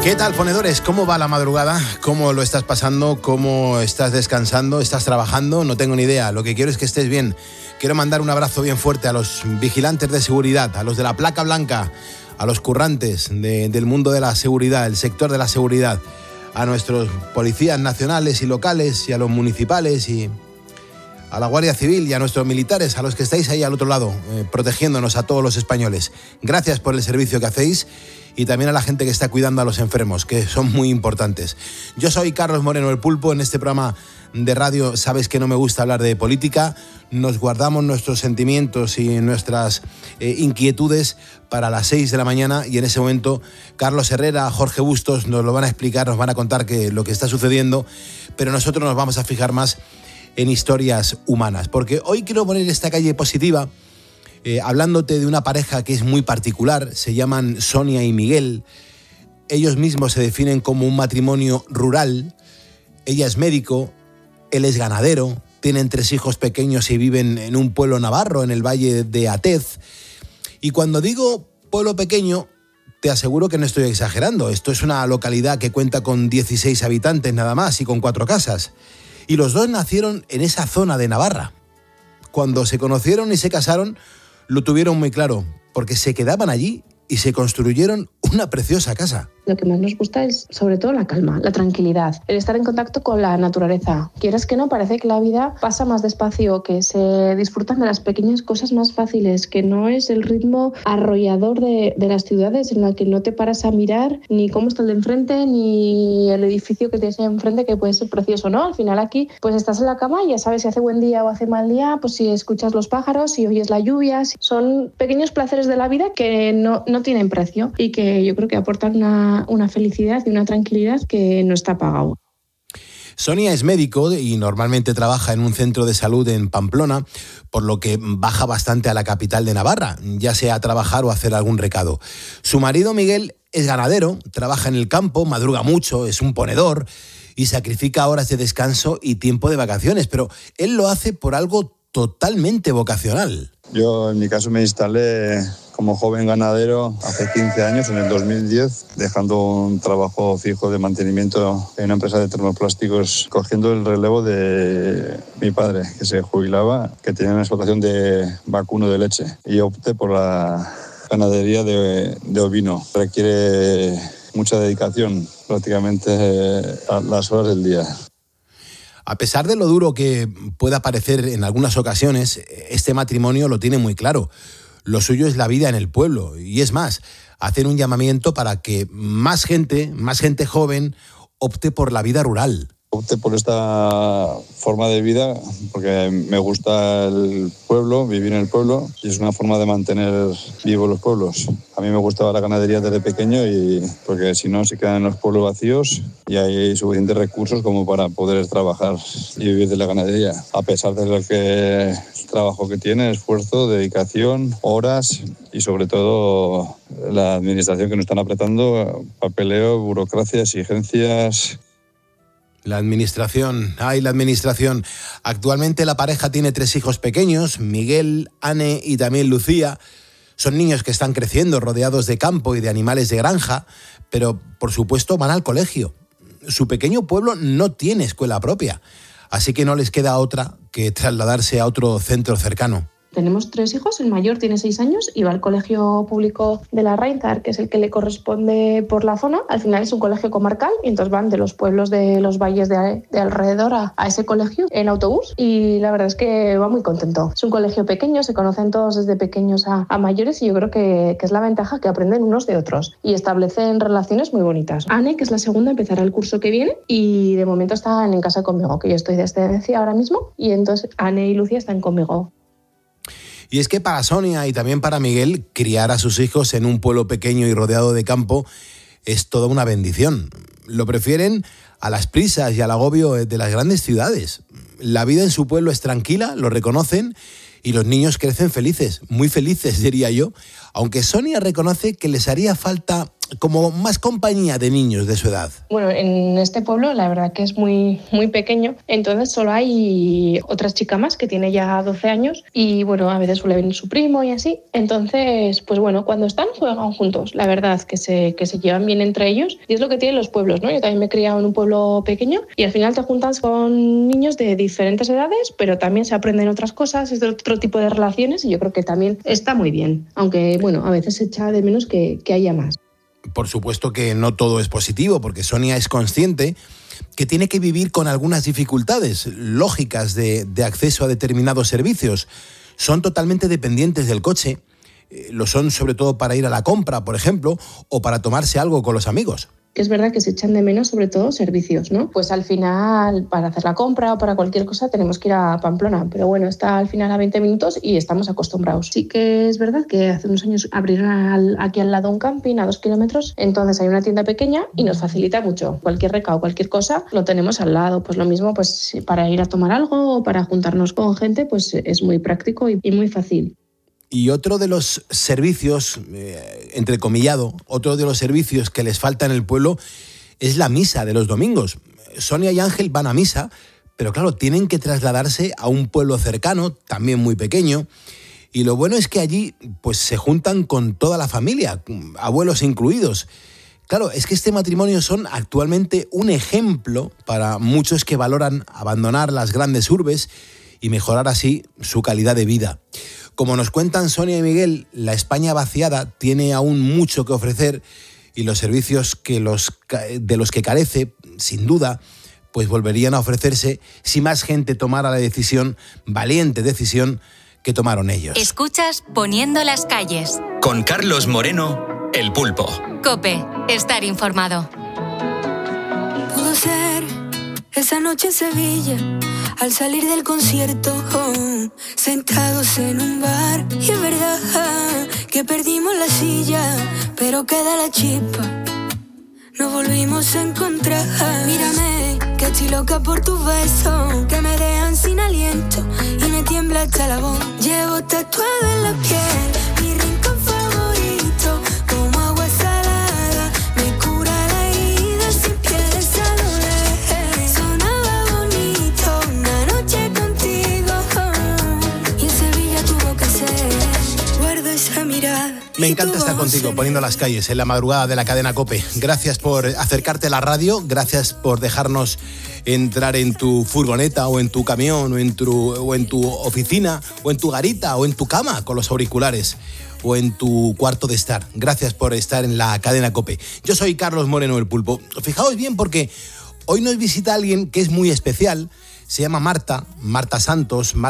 ¿Qué tal, ponedores? ¿Cómo va la madrugada? ¿Cómo lo estás pasando? ¿Cómo estás descansando? ¿Estás trabajando? No tengo ni idea. Lo que quiero es que estés bien. Quiero mandar un abrazo bien fuerte a los vigilantes de seguridad, a los de la placa blanca, a los currantes del mundo de la seguridad, el sector de la seguridad, a nuestros policías nacionales y locales y a los municipales y a la Guardia Civil y a nuestros militares, a los que estáis ahí al otro lado, protegiéndonos a todos los españoles. Gracias por el servicio que hacéis. Y también a la gente que está cuidando a los enfermos, que son muy importantes. Yo soy Carlos Moreno, el Pulpo. En este programa de radio sabes que no me gusta hablar de política. Nos guardamos nuestros sentimientos y nuestras inquietudes para las 6 de la mañana y en ese momento Carlos Herrera, Jorge Bustos nos lo van a explicar, nos van a contar lo que está sucediendo, pero nosotros nos vamos a fijar más en historias humanas, porque hoy quiero poner esta calle positiva hablándote de una pareja que es muy particular. Se llaman Sonia y Miguel. Ellos mismos se definen como un matrimonio rural. Ella es médico, él es ganadero, tienen 3 hijos pequeños y viven en un pueblo navarro, en el valle de Atez. Y cuando digo pueblo pequeño, te aseguro que no estoy exagerando. Esto es una localidad que cuenta con 16 habitantes nada más y con 4 casas. Y los dos nacieron en esa zona de Navarra. Cuando se conocieron y se casaron, lo tuvieron muy claro, porque se quedaban allí y se construyeron una preciosa casa. Lo que más nos gusta es, sobre todo, la calma, la tranquilidad, el estar en contacto con la naturaleza. Quieras que no, parece que la vida pasa más despacio, que se disfrutan de las pequeñas cosas más fáciles, que no es el ritmo arrollador de las ciudades en la que no te paras a mirar ni cómo está el de enfrente, ni el edificio que tienes enfrente, que puede ser precioso, ¿no? Al final aquí, pues estás en la cama y ya sabes si hace buen día o hace mal día, pues si escuchas los pájaros, si oyes la lluvia. Son pequeños placeres de la vida que no tienen precio y que yo creo que aportan una felicidad y una tranquilidad que no está pagado. Sonia es médico y normalmente trabaja en un centro de salud en Pamplona, por lo que baja bastante a la capital de Navarra, ya sea a trabajar o a hacer algún recado. Su marido Miguel es ganadero, trabaja en el campo, madruga mucho, es un ponedor y sacrifica horas de descanso y tiempo de vacaciones, pero él lo hace por algo totalmente vocacional. Yo en mi caso me instalé como joven ganadero hace 15 años, en el 2010, dejando un trabajo fijo de mantenimiento en una empresa de termoplásticos, cogiendo el relevo de mi padre, que se jubilaba, que tenía una explotación de vacuno de leche. Y yo opté por la ganadería de ovino. Requiere mucha dedicación, prácticamente a las horas del día. A pesar de lo duro que pueda parecer en algunas ocasiones, este matrimonio lo tiene muy claro. Lo suyo es la vida en el pueblo. Y es más, hacen un llamamiento para que más gente joven opte por la vida rural. Opté por esta forma de vida porque me gusta el pueblo, vivir en el pueblo, y es una forma de mantener vivos los pueblos. A mí me gustaba la ganadería desde pequeño, y porque si no se quedan los pueblos vacíos y hay suficientes recursos como para poder trabajar y vivir de la ganadería. A pesar del trabajo que tiene, esfuerzo, dedicación, horas y sobre todo la administración que nos están apretando, papeleo, burocracia, exigencias. La administración. Actualmente la pareja tiene 3 hijos pequeños, Miguel, Anne y también Lucía. Son niños que están creciendo rodeados de campo y de animales de granja, pero por supuesto van al colegio. Su pequeño pueblo no tiene escuela propia, así que no les queda otra que trasladarse a otro centro cercano. Tenemos 3 hijos, el mayor tiene 6 años y va al colegio público de la Reincar, que es el que le corresponde por la zona. Al final es un colegio comarcal y entonces van de los pueblos de los valles de alrededor a ese colegio en autobús, y la verdad es que va muy contento. Es un colegio pequeño, se conocen todos desde pequeños a mayores, y yo creo que es la ventaja, que aprenden unos de otros y establecen relaciones muy bonitas. Anne, que es la segunda, empezará el curso que viene y de momento están en casa conmigo, que yo estoy de excedencia ahora mismo, y entonces Anne y Lucía están conmigo. Y es que para Sonia y también para Miguel, criar a sus hijos en un pueblo pequeño y rodeado de campo es toda una bendición. Lo prefieren a las prisas y al agobio de las grandes ciudades. La vida en su pueblo es tranquila, lo reconocen, y los niños crecen felices, muy felices diría yo, aunque Sonia reconoce que les haría falta como más compañía de niños de su edad? Bueno, en este pueblo la verdad que es muy, muy pequeño, entonces solo hay otras chicas más que tiene ya 12 años y bueno, a veces suele venir su primo y así. Entonces, pues bueno, cuando están juegan juntos, la verdad que se llevan bien entre ellos y es lo que tienen los pueblos, ¿no? Yo también me he criado en un pueblo pequeño y al final te juntas con niños de diferentes edades, pero también se aprenden otras cosas, es de otro tipo de relaciones y yo creo que también está muy bien, aunque bueno, a veces se echa de menos que haya más. Por supuesto que no todo es positivo, porque Sonia es consciente que tiene que vivir con algunas dificultades lógicas de acceso a determinados servicios. Son totalmente dependientes del coche, lo son sobre todo para ir a la compra, por ejemplo, o para tomarse algo con los amigos. Que es verdad que se echan de menos sobre todo servicios, ¿no? Pues al final, para hacer la compra o para cualquier cosa tenemos que ir a Pamplona, pero bueno, está al final a 20 minutos y estamos acostumbrados. Sí que es verdad que hace unos años abrieron aquí al lado un camping a 2 kilómetros, entonces hay una tienda pequeña y nos facilita mucho. Cualquier recado, cualquier cosa, lo tenemos al lado. Pues lo mismo, pues para ir a tomar algo o para juntarnos con gente, pues es muy práctico y muy fácil. Y otro de los servicios, entrecomillado, otro de los servicios que les falta en el pueblo es la misa de los domingos. Sonia y Ángel van a misa, pero claro, tienen que trasladarse a un pueblo cercano, también muy pequeño. Y lo bueno es que allí pues se juntan con toda la familia, abuelos incluidos. Claro, es que este matrimonio son actualmente un ejemplo para muchos que valoran abandonar las grandes urbes y mejorar así su calidad de vida. Como nos cuentan Sonia y Miguel, la España vaciada tiene aún mucho que ofrecer y los servicios de los que carece, sin duda, pues volverían a ofrecerse si más gente tomara la valiente decisión que tomaron ellos. Escuchas Poniendo las calles. Con Carlos Moreno, El Pulpo. COPE, estar informado. Pudo ser esa noche en Sevilla, al salir del concierto, sentados en un bar. Y es verdad que perdimos la silla, pero queda la chispa, nos volvimos a encontrar. Mírame, que estoy loca por tus besos, que me dejan sin aliento y me tiembla hasta la voz. Llevo tatuado en la piel mi rincón favorito, como agua salada, me cura la herida sin piel a doler. Sonaba bonito una noche contigo, y en Sevilla tuvo que ser. Guardo esa mirada. Me encanta estar contigo, Poniendo las calles, en la madrugada de la cadena COPE. Gracias por acercarte a la radio, gracias por dejarnos entrar en tu furgoneta o en tu camión o en tu oficina o en tu garita o en tu cama con los auriculares o en tu cuarto de estar. Gracias por estar en la cadena COPE. Yo soy Carlos Moreno, El Pulpo. Fijaos bien porque hoy nos visita alguien que es muy especial. Se llama Marta Santos.